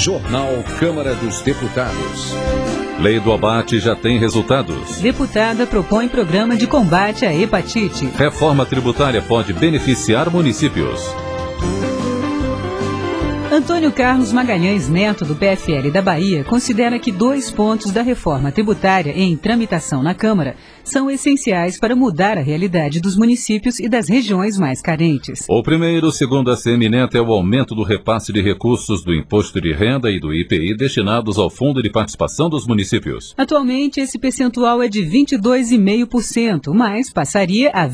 Jornal Câmara dos Deputados. Lei do abate já tem resultados. Deputada propõe programa de combate à hepatite. Reforma tributária pode beneficiar municípios. Antônio Carlos Magalhães Neto, do PFL da Bahia, considera que 2 pontos da reforma tributária em tramitação na Câmara são essenciais para mudar a realidade dos municípios e das regiões mais carentes. O primeiro, segundo a ACM Neto, é o aumento do repasse de recursos do Imposto de Renda e do IPI destinados ao Fundo de Participação dos Municípios. Atualmente, esse percentual é de 22,5%, mas passaria a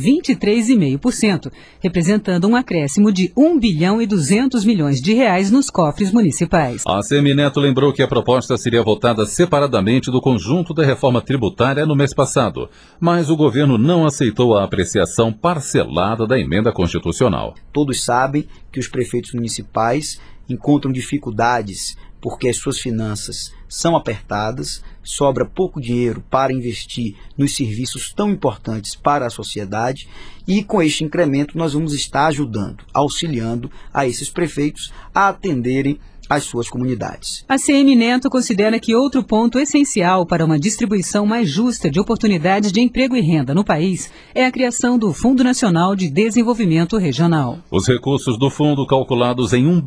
23,5%, representando um acréscimo de R$ 1,2 bilhão nos cofres municipais. A ACM Neto lembrou que a proposta seria votada separadamente do conjunto da reforma tributária no mês passado, mas o governo não aceitou a apreciação parcelada da emenda constitucional. Todos sabem que os prefeitos municipais encontram dificuldades porque as suas finanças são apertadas, sobra pouco dinheiro para investir nos serviços tão importantes para a sociedade e com este incremento nós vamos estar ajudando, auxiliando a esses prefeitos a atenderem às suas comunidades. A ACM Neto considera que outro ponto essencial para uma distribuição mais justa de oportunidades de emprego e renda no país é a criação do Fundo Nacional de Desenvolvimento Regional. Os recursos do fundo, calculados em R$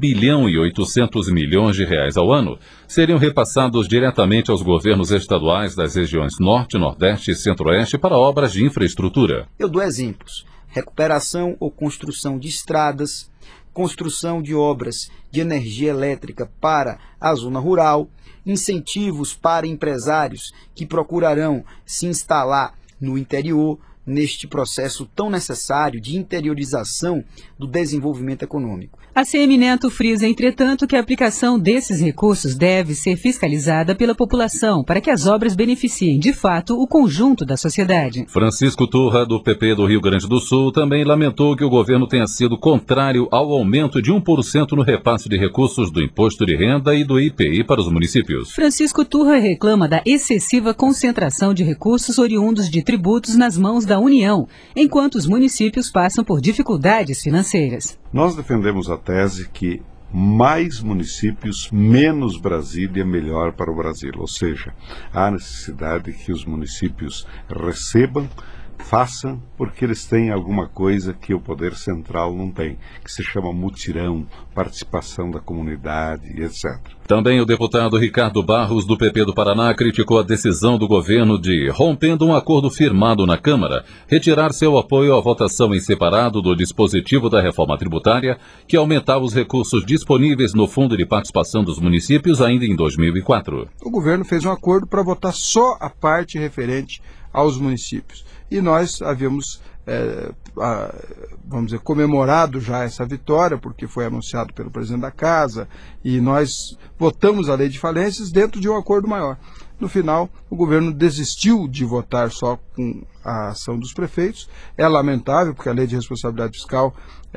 1,8 bilhão ao ano, seriam repassados diretamente aos governos estaduais das regiões Norte, Nordeste e Centro-Oeste para obras de infraestrutura. Eu dou exemplos: recuperação ou construção de estradas, construção de obras de energia elétrica para a zona rural, incentivos para empresários que procurarão se instalar no interior, neste processo tão necessário de interiorização do desenvolvimento econômico. A ACM Neto frisa, entretanto, que a aplicação desses recursos deve ser fiscalizada pela população para que as obras beneficiem, de fato, o conjunto da sociedade. Francisco Turra, do PP do Rio Grande do Sul, também lamentou que o governo tenha sido contrário ao aumento de 1% no repasse de recursos do Imposto de Renda e do IPI para os municípios. Francisco Turra reclama da excessiva concentração de recursos oriundos de tributos nas mãos da União, enquanto os municípios passam por dificuldades financeiras. Nós defendemos a tese que mais municípios, menos Brasília, melhor para o Brasil. Ou seja, há necessidade que os municípios recebam, façam, porque eles têm alguma coisa que o poder central não tem, que se chama mutirão, participação da comunidade, etc. Também o deputado Ricardo Barros, do PP do Paraná, criticou a decisão do governo de, rompendo um acordo firmado na Câmara, retirar seu apoio à votação em separado do dispositivo da reforma tributária, que aumentava os recursos disponíveis no Fundo de Participação dos Municípios ainda em 2004. O governo fez um acordo para votar só a parte referente aos municípios. E nós havíamos, vamos dizer, comemorado já essa vitória, porque foi anunciado pelo presidente da Casa, e nós votamos a lei de falências dentro de um acordo maior. No final, o governo desistiu de votar só com a ação dos prefeitos. É lamentável, porque a lei de responsabilidade fiscal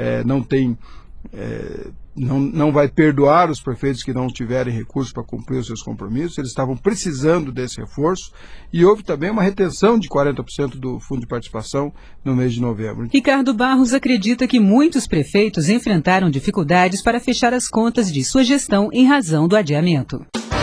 não vai perdoar os prefeitos que não tiverem recursos para cumprir os seus compromissos. Eles estavam precisando desse reforço e houve também uma retenção de 40% do Fundo de Participação no mês de novembro. Ricardo Barros acredita que muitos prefeitos enfrentaram dificuldades para fechar as contas de sua gestão em razão do adiamento.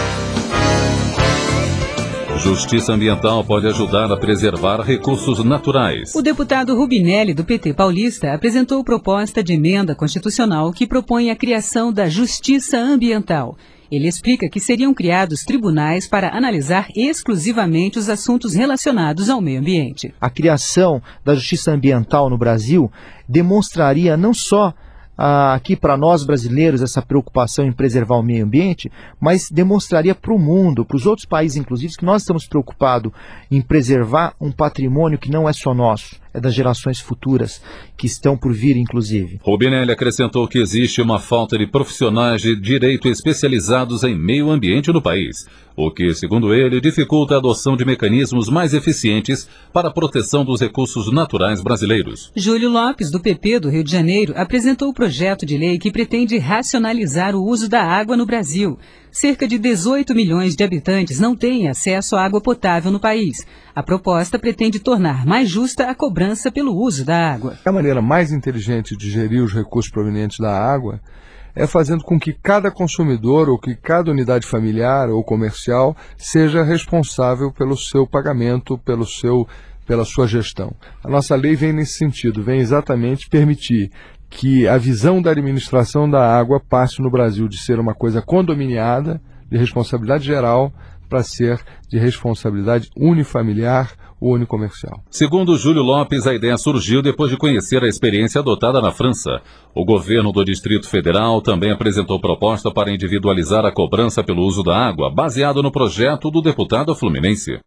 Justiça ambiental pode ajudar a preservar recursos naturais. O deputado Rubinelli, do PT paulista, apresentou proposta de emenda constitucional que propõe a criação da Justiça Ambiental. Ele explica que seriam criados tribunais para analisar exclusivamente os assuntos relacionados ao meio ambiente. A criação da Justiça Ambiental no Brasil demonstraria não só aqui para nós brasileiros essa preocupação em preservar o meio ambiente, mas demonstraria para o mundo, para os outros países inclusive, que nós estamos preocupados em preservar um patrimônio que não é só nosso, é das gerações futuras que estão por vir inclusive. Rubinelli acrescentou que existe uma falta de profissionais de direito especializados em meio ambiente no país, o que, segundo ele, dificulta a adoção de mecanismos mais eficientes para a proteção dos recursos naturais brasileiros. Júlio Lopes, do PP do Rio de Janeiro, apresentou o projeto de lei que pretende racionalizar o uso da água no Brasil. Cerca de 18 milhões de habitantes não têm acesso à água potável no país. A proposta pretende tornar mais justa a cobrança pelo uso da água. A maneira mais inteligente de gerir os recursos provenientes da água é fazendo com que cada consumidor ou que cada unidade familiar ou comercial seja responsável pelo seu pagamento, pela sua gestão. A nossa lei vem nesse sentido, vem exatamente permitir que a visão da administração da água passe no Brasil de ser uma coisa condominiada, de responsabilidade geral, para ser de responsabilidade unifamiliar ou unicomercial. Segundo Júlio Lopes, a ideia surgiu depois de conhecer a experiência adotada na França. O governo do Distrito Federal também apresentou proposta para individualizar a cobrança pelo uso da água, baseado no projeto do deputado fluminense.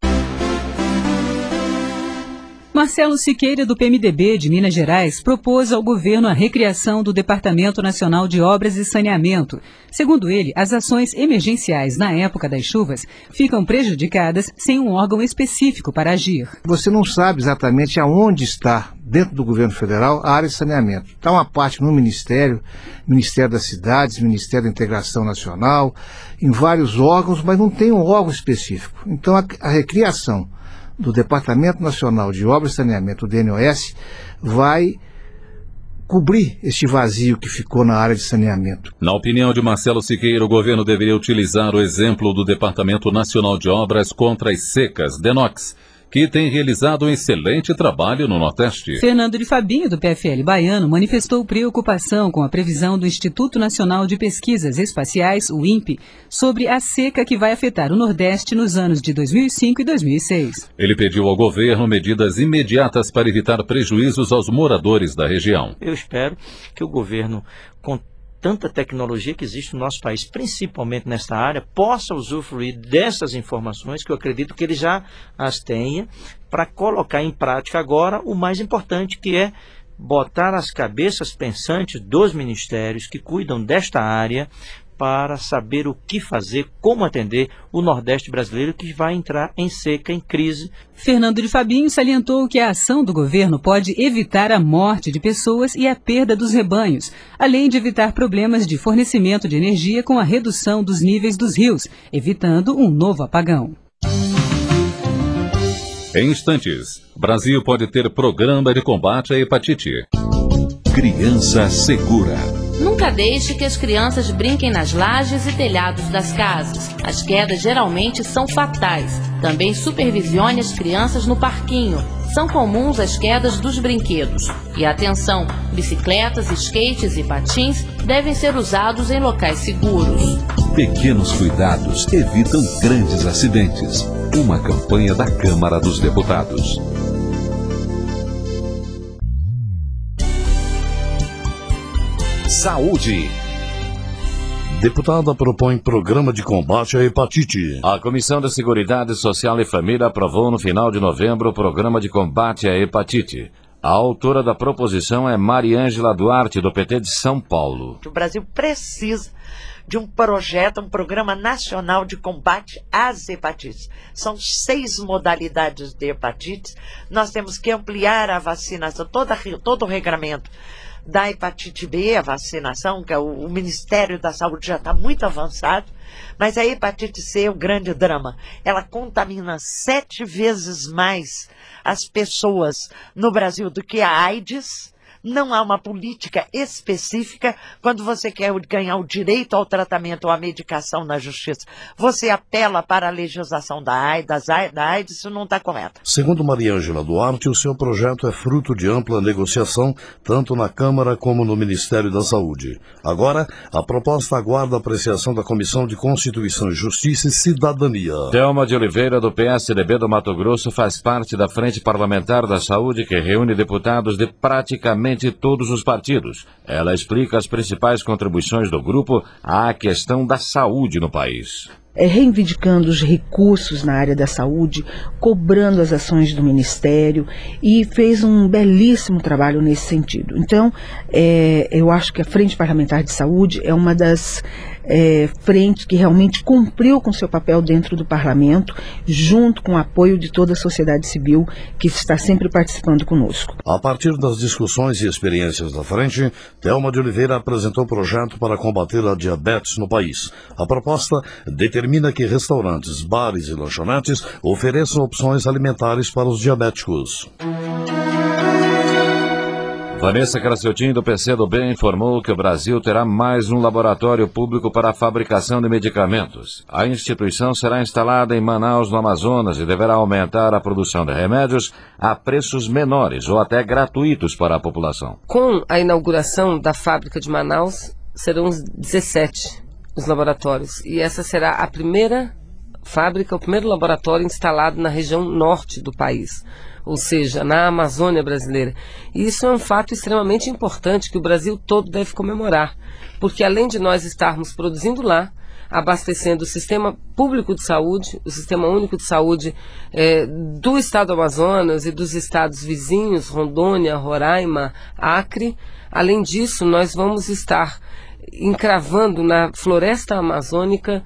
Marcelo Siqueira, do PMDB de Minas Gerais, propôs ao governo a recriação do Departamento Nacional de Obras e Saneamento. Segundo ele, as ações emergenciais na época das chuvas ficam prejudicadas sem um órgão específico para agir. Você não sabe exatamente aonde está, dentro do governo federal, a área de saneamento. Está uma parte no Ministério das Cidades, Ministério da Integração Nacional, em vários órgãos, mas não tem um órgão específico. Então a recriação do Departamento Nacional de Obras e Saneamento, o DNOS, vai cobrir este vazio que ficou na área de saneamento. Na opinião de Marcelo Siqueira, o governo deveria utilizar o exemplo do Departamento Nacional de Obras contra as Secas, DENOX, que tem realizado um excelente trabalho no Nordeste. Fernando de Fabinho, do PFL baiano, manifestou preocupação com a previsão do Instituto Nacional de Pesquisas Espaciais, o INPE, sobre a seca que vai afetar o Nordeste nos anos de 2005 e 2006. Ele pediu ao governo medidas imediatas para evitar prejuízos aos moradores da região. Eu espero que o governo, com tanta tecnologia que existe no nosso país, principalmente nesta área, possa usufruir dessas informações, que eu acredito que ele já as tenha, para colocar em prática agora o mais importante, que é botar as cabeças pensantes dos ministérios que cuidam desta área para saber o que fazer, como atender o Nordeste brasileiro que vai entrar em seca, em crise. Fernando de Fabinho salientou que a ação do governo pode evitar a morte de pessoas e a perda dos rebanhos, além de evitar problemas de fornecimento de energia com a redução dos níveis dos rios, evitando um novo apagão. Em instantes, Brasil pode ter programa de combate à hepatite. Criança segura. Nunca deixe que as crianças brinquem nas lajes e telhados das casas. As quedas geralmente são fatais. Também supervisione as crianças no parquinho. São comuns as quedas dos brinquedos. E atenção, bicicletas, skates e patins devem ser usados em locais seguros. Pequenos cuidados evitam grandes acidentes. Uma campanha da Câmara dos Deputados. Saúde. Deputada propõe programa de combate à hepatite. A Comissão da Seguridade Social e Família aprovou no final de novembro o programa de combate à hepatite. A autora da proposição é Mariângela Duarte, do PT de São Paulo. O Brasil precisa de um projeto, um programa nacional de combate às hepatites. São 6 modalidades de hepatites. Nós temos que ampliar a vacinação, todo o regramento da hepatite B, a vacinação, que o Ministério da Saúde já está muito avançado, mas a hepatite C é o grande drama. Ela contamina 7 vezes mais as pessoas no Brasil do que a AIDS. Não há uma política específica quando você quer ganhar o direito ao tratamento ou à medicação na justiça. Você apela para a legislação da AIDS, isso não está correto. Segundo Mariângela Duarte, o seu projeto é fruto de ampla negociação, tanto na Câmara como no Ministério da Saúde. Agora, a proposta aguarda a apreciação da Comissão de Constituição e Justiça e Cidadania. Thelma de Oliveira, do PSDB do Mato Grosso, faz parte da Frente Parlamentar da Saúde, que reúne deputados de praticamente todos os partidos. Ela explica as principais contribuições do grupo à questão da saúde no país. Reivindicando os recursos na área da saúde, cobrando as ações do Ministério, e fez um belíssimo trabalho nesse sentido. Então, eu acho que a Frente Parlamentar de Saúde é uma das frentes que realmente cumpriu com seu papel dentro do Parlamento, junto com o apoio de toda a sociedade civil que está sempre participando conosco. A partir das discussões e experiências da frente, Thelma de Oliveira apresentou um projeto para combater a diabetes no país. A proposta determina que restaurantes, bares e lanchonetes ofereçam opções alimentares para os diabéticos. Vanessa Craciotin, do PCdoB, informou que o Brasil terá mais um laboratório público para a fabricação de medicamentos. A instituição será instalada em Manaus, no Amazonas, e deverá aumentar a produção de remédios a preços menores ou até gratuitos para a população. Com a inauguração da fábrica de Manaus, serão 17 os laboratórios. E essa será a primeira fábrica, o primeiro laboratório instalado na região norte do país, ou seja, na Amazônia brasileira. E isso é um fato extremamente importante que o Brasil todo deve comemorar, porque além de nós estarmos produzindo lá, abastecendo o sistema público de saúde, o sistema único de saúde do estado do Amazonas e dos estados vizinhos, Rondônia, Roraima, Acre, além disso, nós vamos estar encravando na floresta amazônica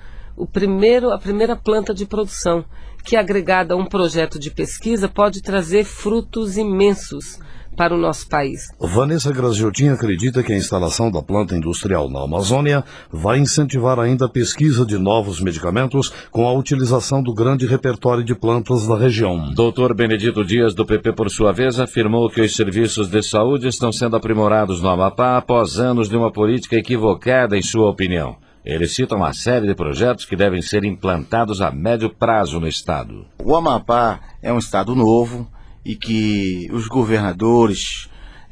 a primeira planta de produção, que agregada a um projeto de pesquisa pode trazer frutos imensos para o nosso país. Vanessa Craciotin acredita que a instalação da planta industrial na Amazônia vai incentivar ainda a pesquisa de novos medicamentos com a utilização do grande repertório de plantas da região. Dr. Benedito Dias, do PP, por sua vez, afirmou que os serviços de saúde estão sendo aprimorados no Amapá após anos de uma política equivocada, em sua opinião. Ele cita uma série de projetos que devem ser implantados a médio prazo no estado. O Amapá é um estado novo e que os governadores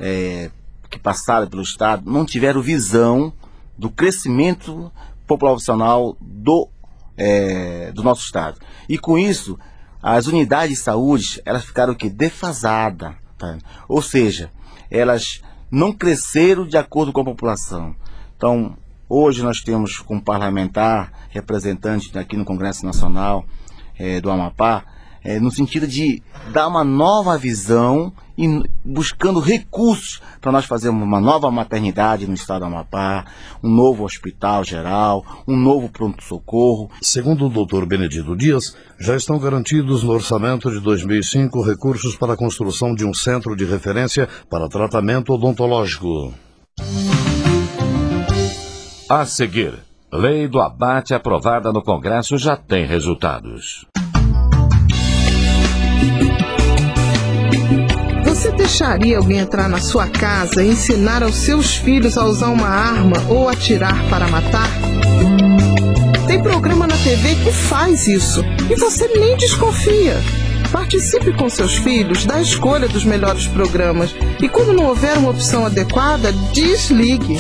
que passaram pelo estado não tiveram visão do crescimento populacional do nosso estado. E com isso, as unidades de saúde, elas ficaram defasadas, tá? Ou seja, elas não cresceram de acordo com a população. Então, hoje nós temos um parlamentar, representante aqui no Congresso Nacional do Amapá, no sentido de dar uma nova visão e buscando recursos para nós fazermos uma nova maternidade no estado do Amapá, um novo hospital geral, um novo pronto-socorro. Segundo o Dr. Benedito Dias, já estão garantidos no orçamento de 2005 recursos para a construção de um centro de referência para tratamento odontológico. A seguir, lei do abate aprovada no Congresso já tem resultados. Você deixaria alguém entrar na sua casa e ensinar aos seus filhos a usar uma arma ou atirar para matar? Tem programa na TV que faz isso e você nem desconfia. Participe com seus filhos da escolha dos melhores programas e quando não houver uma opção adequada, desligue.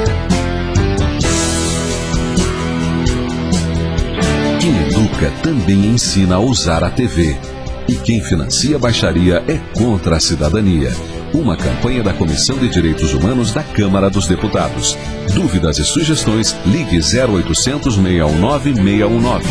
Quem educa também ensina a usar a TV. E quem financia a baixaria é contra a cidadania. Uma campanha da Comissão de Direitos Humanos da Câmara dos Deputados. Dúvidas e sugestões, ligue 0800 619 619.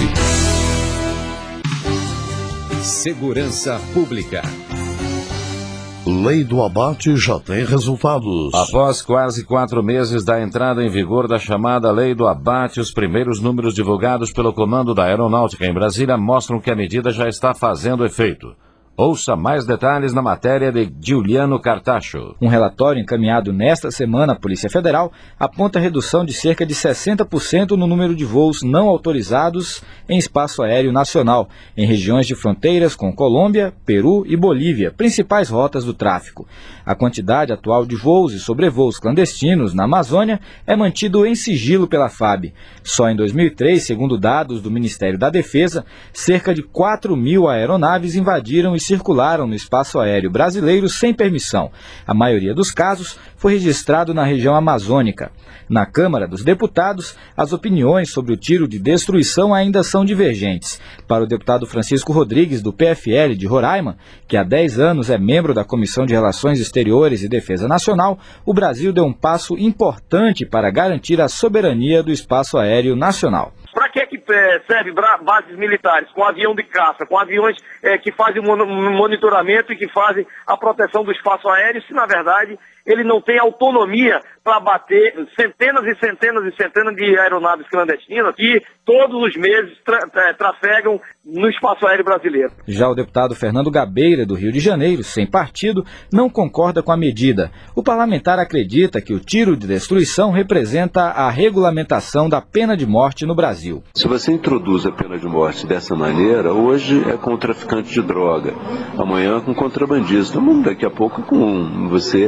Segurança Pública. Lei do abate já tem resultados. Após quase 4 meses da entrada em vigor da chamada Lei do Abate, os primeiros números divulgados pelo Comando da Aeronáutica em Brasília mostram que a medida já está fazendo efeito. Ouça mais detalhes na matéria de Giuliano Cartacho. Um relatório encaminhado nesta semana à Polícia Federal aponta redução de cerca de 60% no número de voos não autorizados em espaço aéreo nacional, em regiões de fronteiras com Colômbia, Peru e Bolívia, principais rotas do tráfico. A quantidade atual de voos e sobrevoos clandestinos na Amazônia é mantido em sigilo pela FAB. Só em 2003, segundo dados do Ministério da Defesa, cerca de 4.000 aeronaves invadiram e circularam no espaço aéreo brasileiro sem permissão. A maioria dos casos foi registrado na região amazônica. Na Câmara dos Deputados, as opiniões sobre o tiro de destruição ainda são divergentes. Para o deputado Francisco Rodrigues, do PFL de Roraima, que há 10 anos é membro da Comissão de Relações Exteriores e Defesa Nacional, o Brasil deu um passo importante para garantir a soberania do espaço aéreo nacional. Para que serve bases militares com avião de caça, com aviões que fazem monitoramento e que fazem a proteção do espaço aéreo, se na verdade ele não tem autonomia para bater centenas e centenas e centenas de aeronaves clandestinas que todos os meses trafegam no espaço aéreo brasileiro. Já o deputado Fernando Gabeira, do Rio de Janeiro, sem partido, não concorda com a medida. O parlamentar acredita que o tiro de destruição representa a regulamentação da pena de morte no Brasil. Se você introduz a pena de morte dessa maneira, hoje é com o traficante de droga, amanhã com o contrabandista, daqui a pouco com você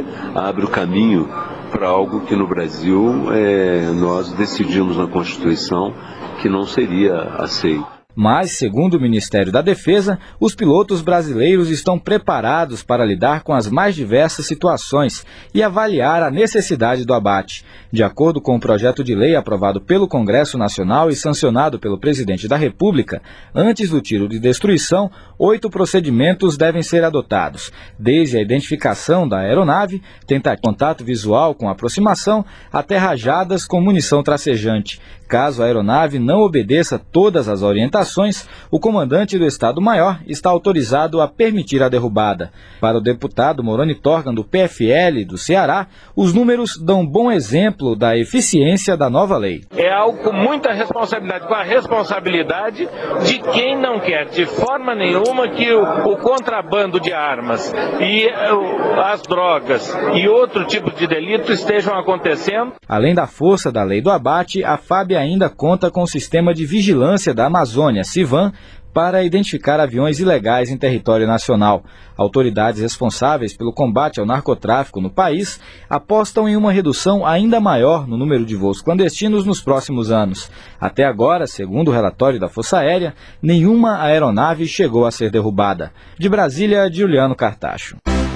abre o caminho para algo que no Brasil nós decidimos na Constituição que não seria aceito. Mas, segundo o Ministério da Defesa, os pilotos brasileiros estão preparados para lidar com as mais diversas situações e avaliar a necessidade do abate. De acordo com o projeto de lei aprovado pelo Congresso Nacional e sancionado pelo Presidente da República, antes do tiro de destruição, 8 procedimentos devem ser adotados, desde a identificação da aeronave, tentar contato visual com aproximação, até rajadas com munição tracejante. Caso a aeronave não obedeça todas as orientações, o comandante do Estado-Maior está autorizado a permitir a derrubada. Para o deputado Moroni Torgan, do PFL do Ceará, os números dão bom exemplo da eficiência da nova lei. É algo com muita responsabilidade, com a responsabilidade de quem não quer de forma nenhuma que o contrabando de armas e as drogas e outro tipo de delito estejam acontecendo. Além da força da lei do abate, a FAB ainda conta com o sistema de vigilância da Amazônia, CIVAM, para identificar aviões ilegais em território nacional. Autoridades responsáveis pelo combate ao narcotráfico no país apostam em uma redução ainda maior no número de voos clandestinos nos próximos anos. Até agora, segundo o relatório da Força Aérea, nenhuma aeronave chegou a ser derrubada. De Brasília, Juliano Cartacho.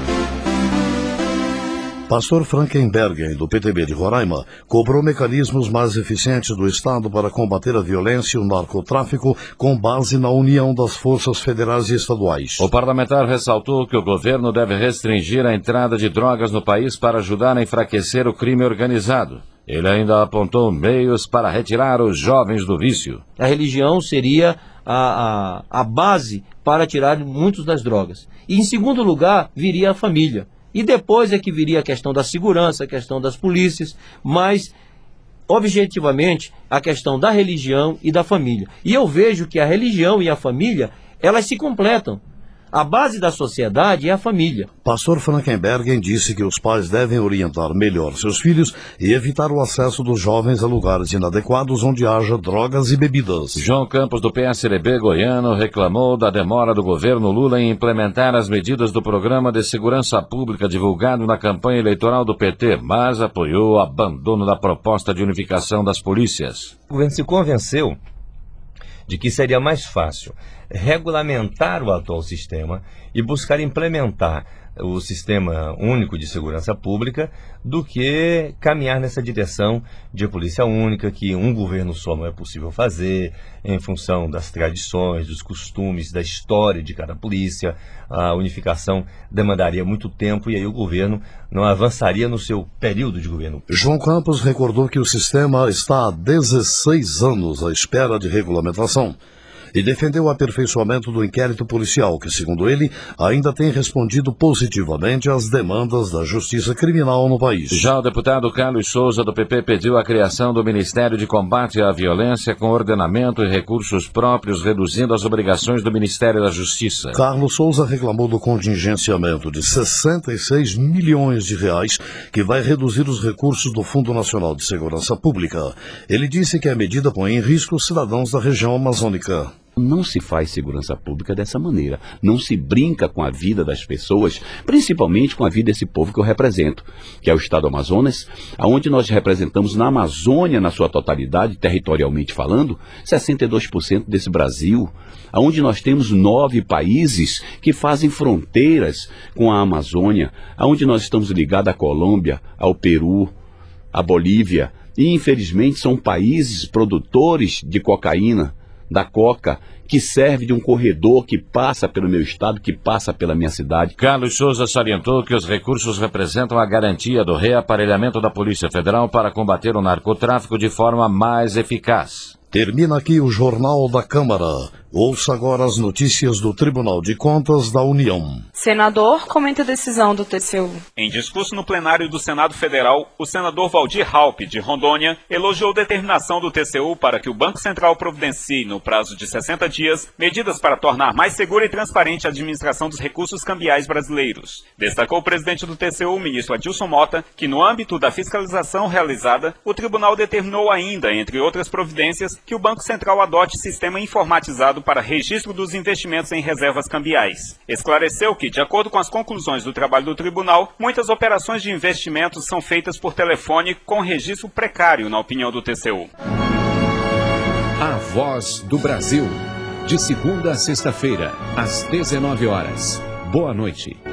Pastor Frankenberger, do PTB de Roraima, cobrou mecanismos mais eficientes do Estado para combater a violência e o narcotráfico com base na união das forças federais e estaduais. O parlamentar ressaltou que o governo deve restringir a entrada de drogas no país para ajudar a enfraquecer o crime organizado. Ele ainda apontou meios para retirar os jovens do vício. A religião seria a base para tirar muitos das drogas. E, em segundo lugar, viria a família. E depois é que viria a questão da segurança, a questão das polícias, mas, objetivamente, a questão da religião e da família. E eu vejo que a religião e a família, elas se completam. A base da sociedade é a família. Pastor Frankenberger disse que os pais devem orientar melhor seus filhos e evitar o acesso dos jovens a lugares inadequados onde haja drogas e bebidas. João Campos, do PSDB goiano, reclamou da demora do governo Lula em implementar as medidas do Programa de Segurança Pública divulgado na campanha eleitoral do PT, mas apoiou o abandono da proposta de unificação das polícias. O governo se convenceu de que seria mais fácil regulamentar o atual sistema e buscar implementar o Sistema Único de Segurança Pública do que caminhar nessa direção de polícia única, que um governo só não é possível fazer, em função das tradições, dos costumes, da história de cada polícia. A unificação demandaria muito tempo e aí o governo não avançaria no seu período de governo. João Campos recordou que o sistema está há 16 anos à espera de regulamentação e defendeu o aperfeiçoamento do inquérito policial, que, segundo ele, ainda tem respondido positivamente às demandas da justiça criminal no país. Já o deputado Carlos Souza, do PP, pediu a criação do Ministério de Combate à Violência com ordenamento e recursos próprios, reduzindo as obrigações do Ministério da Justiça. Carlos Souza reclamou do contingenciamento de 66 milhões de reais, que vai reduzir os recursos do Fundo Nacional de Segurança Pública. Ele disse que a medida põe em risco os cidadãos da região amazônica. Não se faz segurança pública dessa maneira. Não se brinca com a vida das pessoas, principalmente com a vida desse povo que eu represento, que é o Estado do Amazonas, onde nós representamos na Amazônia, na sua totalidade, territorialmente falando, 62% desse Brasil, onde nós temos 9 países que fazem fronteiras com a Amazônia, onde nós estamos ligados à Colômbia, ao Peru, à Bolívia, e infelizmente são países produtores de cocaína, da coca, que serve de um corredor que passa pelo meu estado, que passa pela minha cidade. Carlos Souza salientou que os recursos representam a garantia do reaparelhamento da Polícia Federal para combater o narcotráfico de forma mais eficaz. Termina aqui o Jornal da Câmara. Ouça agora as notícias do Tribunal de Contas da União. Senador comenta a decisão do TCU. Em discurso no plenário do Senado Federal, o senador Valdir Raupp, de Rondônia, elogiou a determinação do TCU para que o Banco Central providencie, no prazo de 60 dias, medidas para tornar mais segura e transparente a administração dos recursos cambiais brasileiros. Destacou o presidente do TCU, o ministro Adilson Mota, que no âmbito da fiscalização realizada, o tribunal determinou ainda, entre outras providências, que o Banco Central adote sistema informatizado para registro dos investimentos em reservas cambiais. Esclareceu que, de acordo com as conclusões do trabalho do tribunal, muitas operações de investimentos são feitas por telefone com registro precário, na opinião do TCU. A Voz do Brasil. De segunda a sexta-feira, às 19 horas. Boa noite.